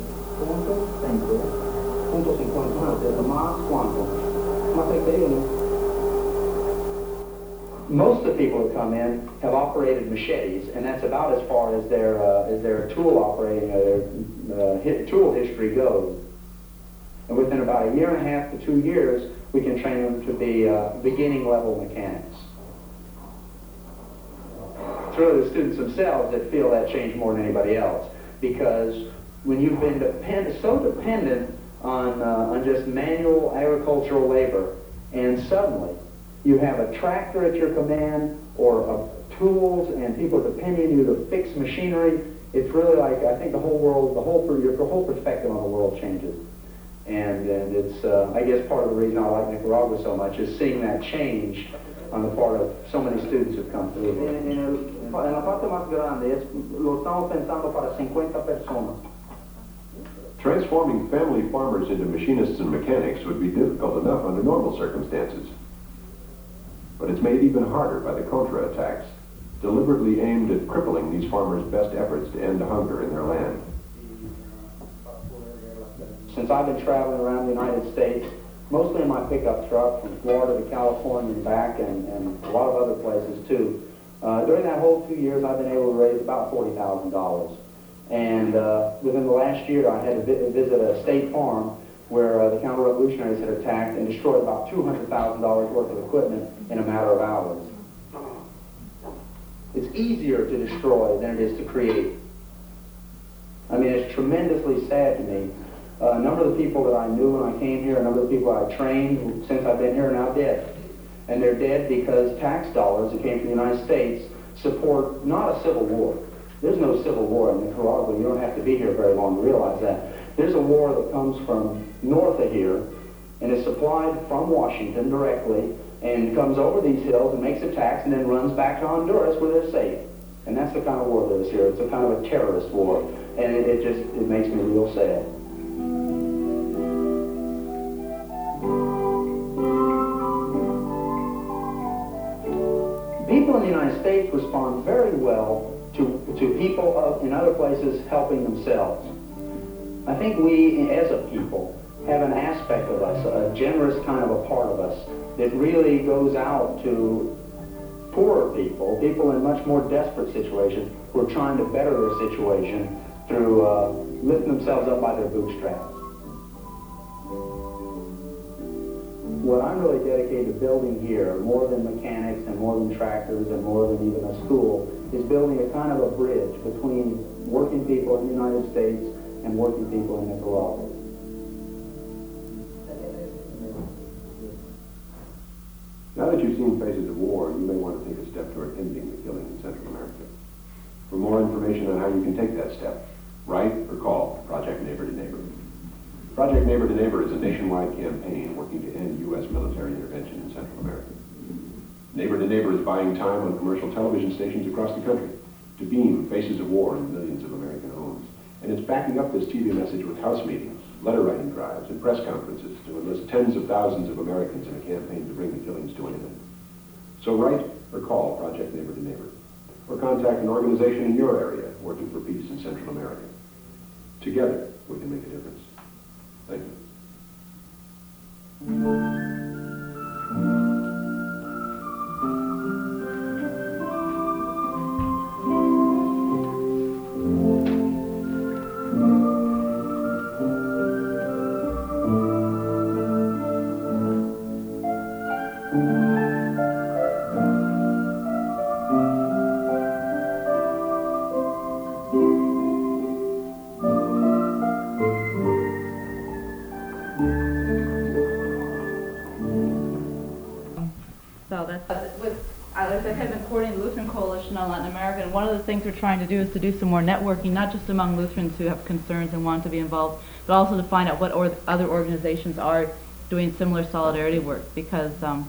Most of the people who come in have operated machetes, and that's about as far as their uh, as their tool operating, uh, their uh, hit, tool history goes. And within about a year and a half to two years, we can train them to be uh, beginning level mechanics. It's really the students themselves that feel that change more than anybody else, because when you've been depend so dependent on uh, on just manual agricultural labor, and suddenly you have a tractor at your command, or uh, tools, and people depending on you to fix machinery. It's really like, I think the whole world, the whole your whole perspective on the world changes. And, and it's, uh, I guess part of the reason I like Nicaragua so much is seeing that change on the part of so many students who've come through here. En, en, el, en la parte más grande, es, lo estamos pensando para cincuenta personas. Transforming family farmers into machinists and mechanics would be difficult enough under normal circumstances. But it's made even harder by the Contra attacks, deliberately aimed at crippling these farmers' best efforts to end hunger in their land. Since I've been traveling around the United States, mostly in my pickup truck from Florida to California and back, and, and a lot of other places too, uh, during that whole two years I've been able to raise about forty thousand dollars. And uh, within the last year I had to vi visit a state farm where uh, the counter-revolutionaries had attacked and destroyed about two hundred thousand dollars worth of equipment in a matter of hours. It's easier to destroy than it is to create. I mean, it's tremendously sad to me. Uh, a number of the people that I knew when I came here, a number of the people I trained since I've been here are now dead. And they're dead because tax dollars that came from the United States support not a civil war. There's no civil war in Nicaragua. You don't have to be here very long to realize that. There's a war that comes from north of here and is supplied from Washington directly and comes over these hills and makes attacks and then runs back to Honduras where they're safe. And that's the kind of war that is here. It's a kind of a terrorist war. And it, it just, it makes me real sad. People in the United States respond very well to, to people of, in other places helping themselves. I think we, as a people, have an aspect of us, a generous kind of a part of us, that really goes out to poorer people, people in much more desperate situations, who are trying to better their situation through uh, lifting themselves up by their bootstraps. What I'm really dedicated to building here, more than mechanics and more than tractors and more than even a school, is building a kind of a bridge between working people in the United States and working people in Nicaragua. Now that you've seen Faces of War, you may want to take a step toward ending the killing in Central America. For more information on how you can take that step, write or call Project Neighbor to Neighbor. Project Neighbor to Neighbor is a nationwide campaign working to end U S military intervention in Central America. Neighbor to Neighbor is buying time on commercial television stations across the country to beam Faces of War in millions of American homes. And it's backing up this T V message with house meetings, letter writing drives, and press conferences to enlist tens of thousands of Americans in a campaign to bring the killings to an end. So write or call Project Neighbor to Neighbor, or contact an organization in your area working for peace in Central America. Together, we can make a difference. Thank you. So that's, with, as I have been coordinating the Lutheran Coalition on Latin America, and one of the things we're trying to do is to do some more networking, not just among Lutherans who have concerns and want to be involved, but also to find out what or other organizations are doing similar solidarity work, because um,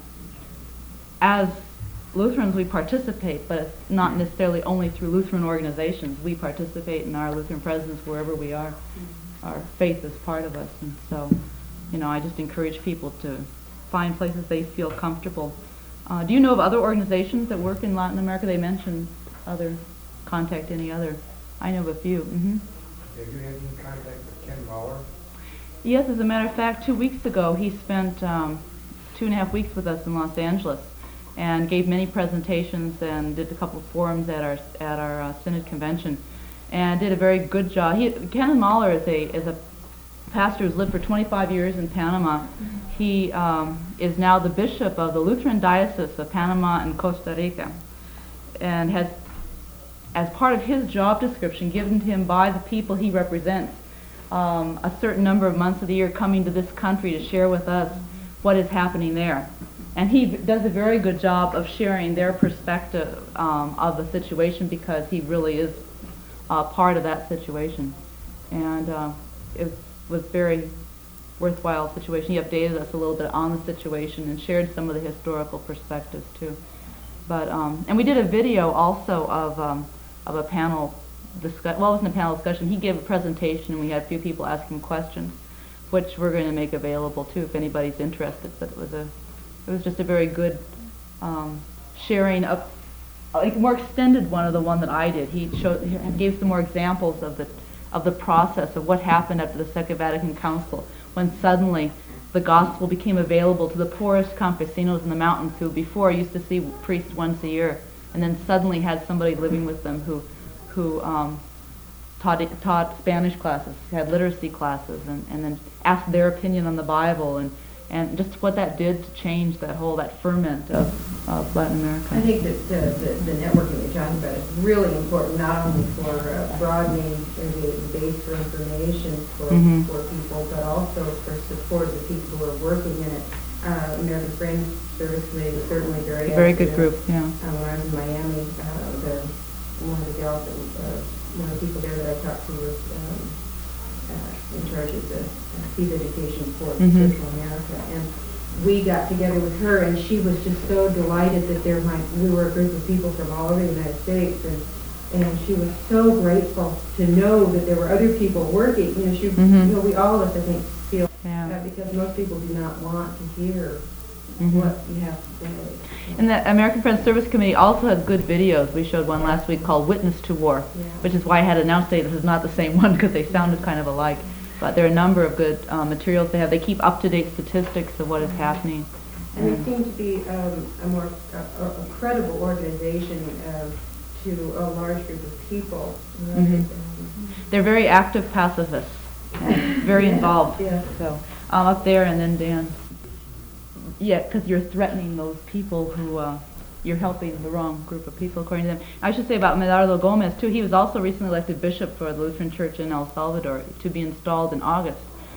as Lutherans we participate, but it's not necessarily only through Lutheran organizations. We participate in our Lutheran presence wherever we are. Our faith is part of us, and so, you know, I just encourage people to find places they feel comfortable. Uh, do you know of other organizations that work in Latin America? They mentioned other, contact any other. I know of a few. Mm-hmm. Have you had any contact with Ken Maurer? Yes, as a matter of fact, two weeks ago he spent um, two and a half weeks with us in Los Angeles and gave many presentations and did a couple of forums at our at our uh, Synod convention, and did a very good job. He, Ken Maurer is a is a pastor who's lived for twenty-five years in Panama. Mm-hmm. He um, is now the bishop of the Lutheran Diocese of Panama and Costa Rica, and has, as part of his job description given to him by the people he represents, um, a certain number of months of the year coming to this country to share with us what is happening there. And he does a very good job of sharing their perspective um, of the situation, because he really is uh, part of that situation. And uh, it was very worthwhile situation. He updated us a little bit on the situation and shared some of the historical perspectives too. But um, and we did a video also of um, of a panel discuss. Well, it wasn't a panel discussion. He gave a presentation, and we had a few people asking questions, which we're going to make available too if anybody's interested. But it was a it was just a very good um, sharing of like a more extended one of the one that I did. He showed he gave some more examples of the of the process of what happened after the Second Vatican Council, when suddenly the gospel became available to the poorest campesinos in the mountains who before used to see priests once a year, and then suddenly had somebody living with them who who um, taught taught Spanish classes, had literacy classes, and, and then asked their opinion on the Bible, and, and just what that did to change that whole, that ferment of, of Latin America. I think that the, the, the networking you're talking about is really important, not only for uh, broadening the, the base for information for, mm-hmm. for people, but also for support of the people who are working in it. Uh, American Friends Service Committee was certainly very A very good active. group, yeah. Um, when I was in Miami, uh, the, one of the gals, that, uh, one of the people there that I talked to was um, uh, in charge of the uh, peace education for Mhm. Central America. And we got together with her, and she was just so delighted that there might, we were a group of people from all over the United States, and and she was so grateful to know that there were other people working. You know, she, Mhm. you know, we all of us, I think, feel Yeah. that because most people do not want to hear Mhm. what you have to say. And the American Friends Service Committee also has good videos. We showed one last week called Witness to War, Yeah. which is why I had to now say this is not the same one because they sounded kind of alike. But there are a number of good uh, materials they have. They keep up-to-date statistics of what is happening. And they seem to be um, a more a, a a credible organization uh, to a large group of people. Right? Mhm. Um, They're very active pacifists, and very Yeah, involved. yeah. So um, up there, and then Dan. Yeah, because you're threatening those people who uh, you're helping the wrong group of people, according to them. I should say about Medardo Gomez too. He was also recently elected bishop for the Lutheran Church in El Salvador to be installed in August.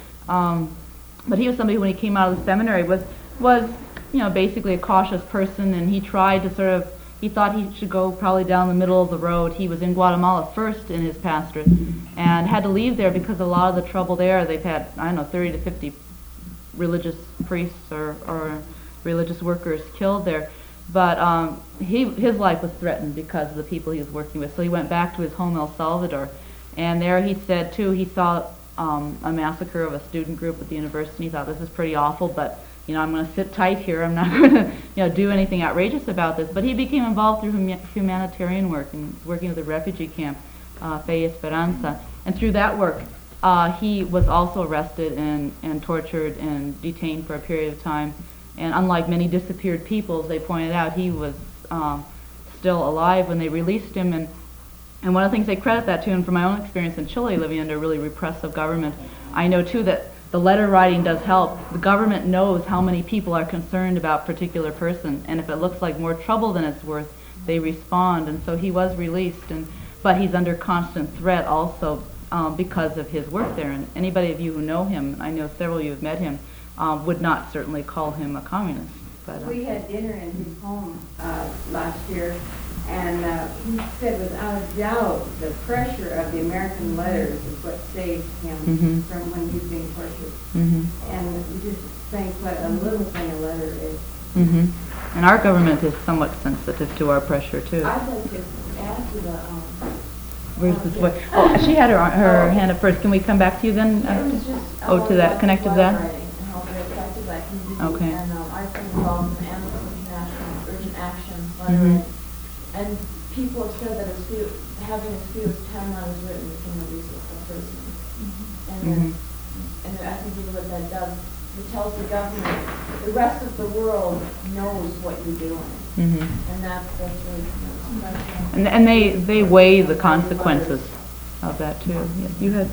Um, but he was somebody who, when he came out of the seminary, was was you know basically a cautious person, and he tried to sort of. He thought he should go probably down the middle of the road. He was in Guatemala first in his pastorate and had to leave there because a lot of the trouble there, they've had, I don't know, thirty to fifty religious priests or, or religious workers killed there. But um, he, his life was threatened because of the people he was working with. So he went back to his home, El Salvador. And there he said, too, he saw um, a massacre of a student group at the university. He thought, this is pretty awful, but you know, I'm going to sit tight here. I'm not going to, you know, do anything outrageous about this. But he became involved through hum humanitarian work and working with the refugee camp, uh, Fe Esperanza. And through that work, uh, he was also arrested and, and tortured and detained for a period of time. And unlike many disappeared people, as they pointed out, he was um, still alive when they released him. And, and one of the things they credit that to, and from my own experience in Chile, living under a really repressive government, I know too that the letter writing does help. The government knows how many people are concerned about a particular person, and if it looks like more trouble than it's worth, they respond. And so he was released, and but he's under constant threat also um, because of his work there. And anybody of you who know him, I know several of you have met him, um, would not certainly call him a communist. But, uh, we had dinner in his home uh, last year, and uh, he said without a doubt the pressure of the American letters is what saved him Mhm. from when he was being tortured. Mhm. And you just think what a little thing a letter is. hmm And our government is somewhat sensitive to our pressure too. I'd like to add to the, um, Where's this way? Oh, she had her her hand up first. Can we come back to you then? it was just, Oh, to that, connect to that? And how very effective that can be. Okay. And um, I've been involved in Amnesty International urgent action Mhm. lettering. And people have said that as few, having as few as ten letters written became a resource for person. And, then- and I think what that does, it tells the government, the rest of the world knows what you're doing. Mhm. And that's, that's really, you know, special. And, and they, they weigh the consequences of that too. Yes, you had,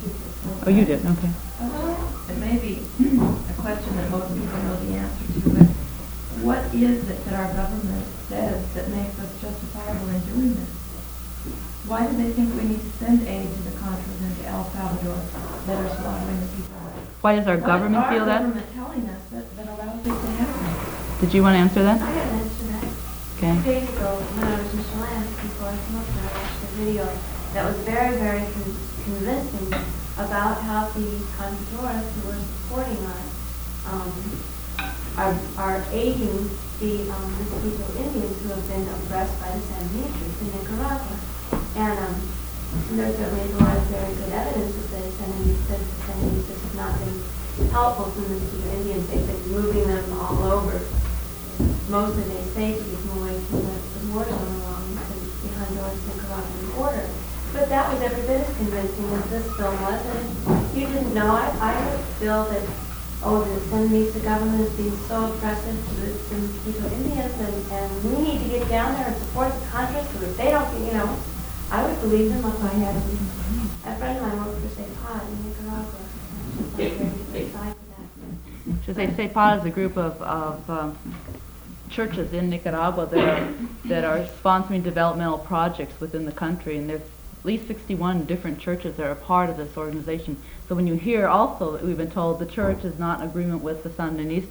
oh, you did, okay. It may be a question that most people know the answer to, but what is it that our government says that makes us justifiable in doing this? Why do they think we need to send aid to the Contras and to El Salvador that are slaughtering the people? Why does our What government is feel our that? government telling us that, that allows it to happen? Did you want to answer that? I got an answer to that. Okay. Two days ago, when I was in Chelan, before I came up here, I watched a video that was very, very con convincing about how the Contras who were supporting us um, are, are aiding the um, Mestizo Indians who have been oppressed by the Sandinistas in Nicaragua. And um, there certainly is a lot of very good evidence that the Sandinistas, the Sandinistas have not been helpful to the Mestizo Indians. They've been moving them all over. Most of their safety is away from the, the war zone along the, the Honduras-Nicaraguan border. But that was every bit as convincing as this film was. And you didn't know, I, I would feel that, oh, the Sandinista government is being so oppressive to the, to the Mestizo Indians, and, and we need to get down there and support the Contras, because if they don't, you know, I would believe them if I had a friend of mine worked for Cepad in Nicaragua. She's like very excited for that. Should say CEPAD is a group of, of um, churches in Nicaragua that are, that are sponsoring developmental projects within the country, and there's at least sixty-one different churches that are a part of this organization. So when you hear also that we've been told the church is not in agreement with the Sandinistas,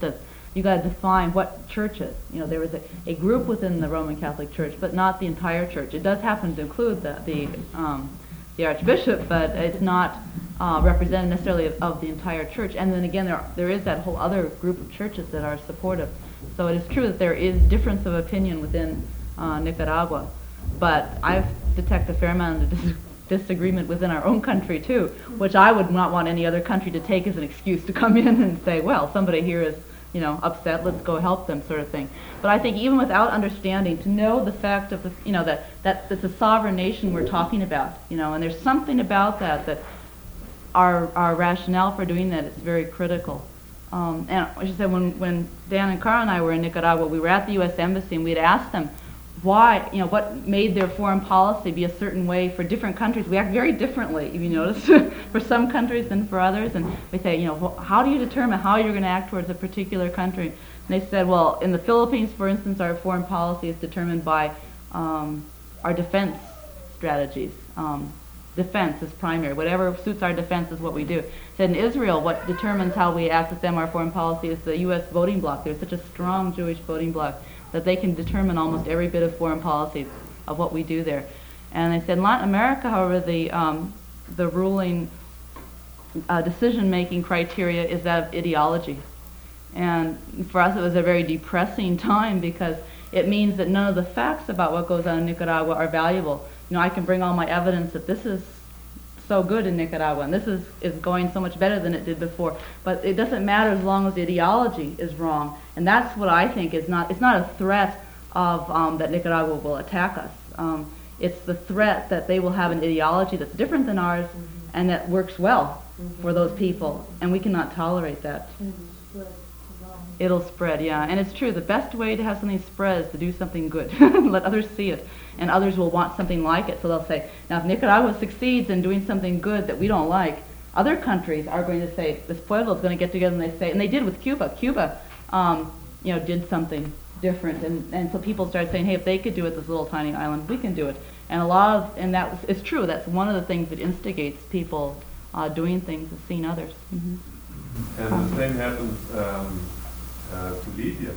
you got to define what churches. You know, there was a, a group within the Roman Catholic Church, but not the entire church. It does happen to include the the, um, the Archbishop, but it's not uh, representative necessarily of, of the entire church. And then again, there are, there is that whole other group of churches that are supportive. So it is true that there is difference of opinion within uh, Nicaragua, but I've detected a fair amount of dis disagreement within our own country too, which I would not want any other country to take as an excuse to come in and say, well, somebody here is, you know, upset, let's go help them, sort of thing. But I think even without understanding, to know the fact of the, you know, that that it's a sovereign nation we're talking about, you know, and there's something about that that our our rationale for doing that is very critical. Um, and I should say, when when Dan and Carl and I were in Nicaragua, we were at the U S Embassy and we'd asked them why, you know, what made their foreign policy be a certain way for different countries. We act very differently, if you notice, for some countries than for others. And we say, you know, well, how do you determine how you're going to act towards a particular country? And they said, well, in the Philippines, for instance, our foreign policy is determined by um, our defense strategies. Um, defense is primary. Whatever suits our defense is what we do. Said in Israel, what determines how we act with them, our foreign policy, is the U S voting bloc. There's such a strong Jewish voting bloc that they can determine almost every bit of foreign policy of what we do there. And they said in Latin America, however, the um, the ruling uh, decision-making criteria is that of ideology. And for us, it was a very depressing time because it means that none of the facts about what goes on in Nicaragua are valuable. You know, I can bring all my evidence that this is so good in Nicaragua and this is, is going so much better than it did before, but it doesn't matter as long as the ideology is wrong. And that's what I think is not, it's not a threat of um, that Nicaragua will attack us. Um, it's the threat that they will have an ideology that's different than ours mm-hmm. and that works well mm-hmm. for those people, and we cannot tolerate that. Mm-hmm. It'll spread, yeah. And it's true, the best way to have something spread is to do something good. Let others see it. And others will want something like it. So they'll say, now if Nicaragua succeeds in doing something good that we don't like, other countries are going to say, this pueblo is going to get together and they say, and they did with Cuba. Cuba, um, you know, did something different. And, and so people started saying, hey, if they could do it, this little tiny island, we can do it. And a lot of, and that was, it's true, that's one of the things that instigates people uh, doing things, is seeing others. Mm-hmm. And um, the same happens um, uh, to Libya.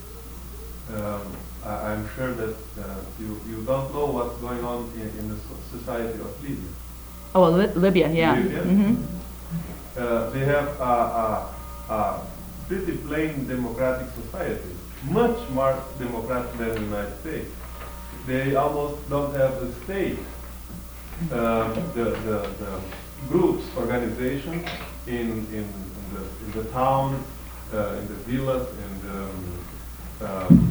Um, I, I'm sure that uh, you, you don't know what's going on in, in the society of Libya. Oh, well, Li Libya, yeah. Libya, mm-hmm. uh, they have a, a, a pretty plain democratic society, much more democratic than the United States. They almost don't have the state, um, the, the, the groups, organizations in, in, in, the, in the town, uh, in the villas, in the um, um,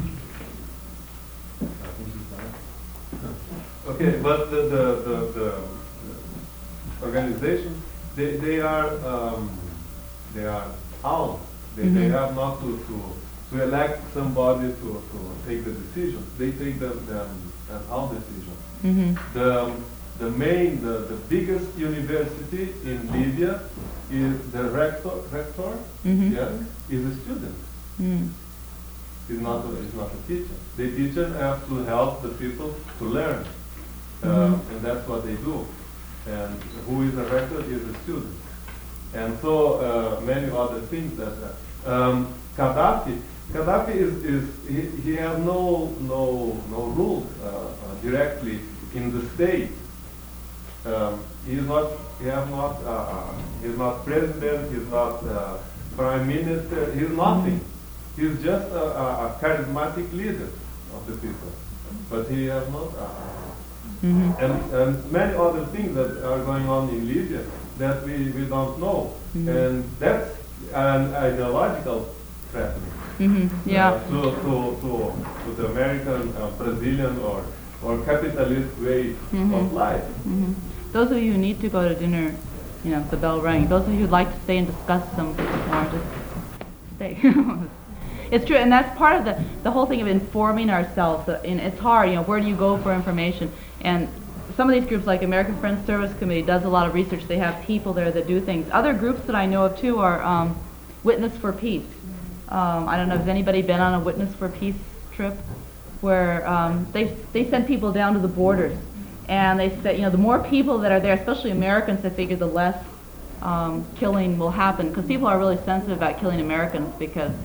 okay, but the, the, the, the organizations, they, they are um, they are owned. They, mm-hmm. they have not to, to, to elect somebody to, to take the decisions. They take them, them an own decision. Mm-hmm. The the main, the, the biggest university in Libya is the rector, rector mm-hmm. yeah, is a student. Mm. He's not a, he's not a teacher. The teacher have to help the people to learn. Mm-hmm. uh, and that's what they do. And who is a rector is a student. And so uh, many other things that uh, um, Gaddafi, Gaddafi is, is he, he has no no no rule uh, uh, directly in the state. Um, he is not he have not uh, uh, he is not president. He is not uh, prime minister. He is nothing. He is just a, a, a charismatic leader of the people. But he has not. Uh, Mm-hmm. and, and many other things that are going on in Libya that we, we don't know. Mm-hmm. And that's an ideological threat mm-hmm. yeah. uh, to, to, to, to the American, uh, Brazilian, or, or capitalist way mm-hmm. of life. Mm-hmm. Those of you who need to go to dinner, you know, the bell rang. Those of you who'd like to stay and discuss some more, just stay. It's true, and that's part of the, the whole thing of informing ourselves. Uh, and it's hard, you know, where do you go for information? And some of these groups, like American Friends Service Committee, does a lot of research. They have people there that do things. Other groups that I know of, too, are um, Witness for Peace. Um, I don't know, has anybody been on a Witness for Peace trip? Where um, they, they send people down to the borders. And they say, you know, the more people that are there, especially Americans, they figure the less um, killing will happen. Because people are really sensitive about killing Americans because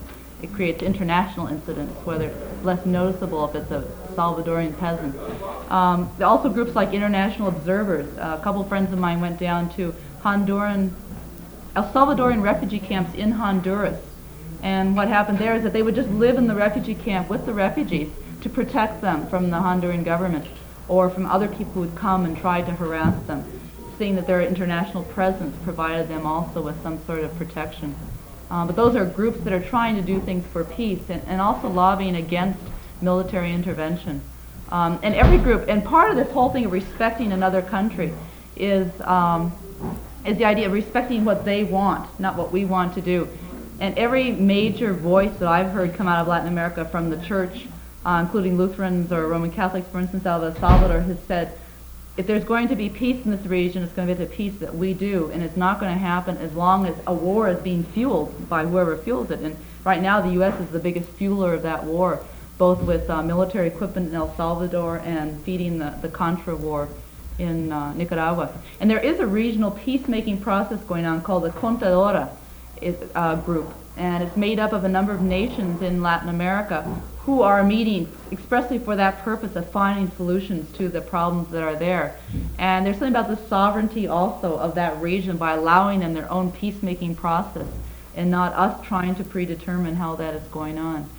it creates international incidents, whether it's less noticeable if it's a Salvadorian peasant. Um, there are also groups like International Observers. Uh, a couple friends of mine went down to Honduran, El Salvadorian refugee camps in Honduras. And what happened there is that they would just live in the refugee camp with the refugees to protect them from the Honduran government or from other people who would come and try to harass them, seeing that their international presence provided them also with some sort of protection. Um, but those are groups that are trying to do things for peace and, and also lobbying against military intervention. Um, and every group, and part of this whole thing of respecting another country is, um, is the idea of respecting what they want, not what we want to do. And every major voice that I've heard come out of Latin America from the church, uh, including Lutherans or Roman Catholics, for instance, out of El Salvador, has said, if there's going to be peace in this region, it's going to be the peace that we do, and it's not going to happen as long as a war is being fueled by whoever fuels it. And right now, the U S is the biggest fueler of that war, both with uh, military equipment in El Salvador and feeding the, the Contra war in uh, Nicaragua. And there is a regional peacemaking process going on called the Contadora uh, group, and it's made up of a number of nations in Latin America who are meeting expressly for that purpose of finding solutions to the problems that are there. And there's something about the sovereignty also of that region by allowing them their own peacemaking process and not us trying to predetermine how that is going on.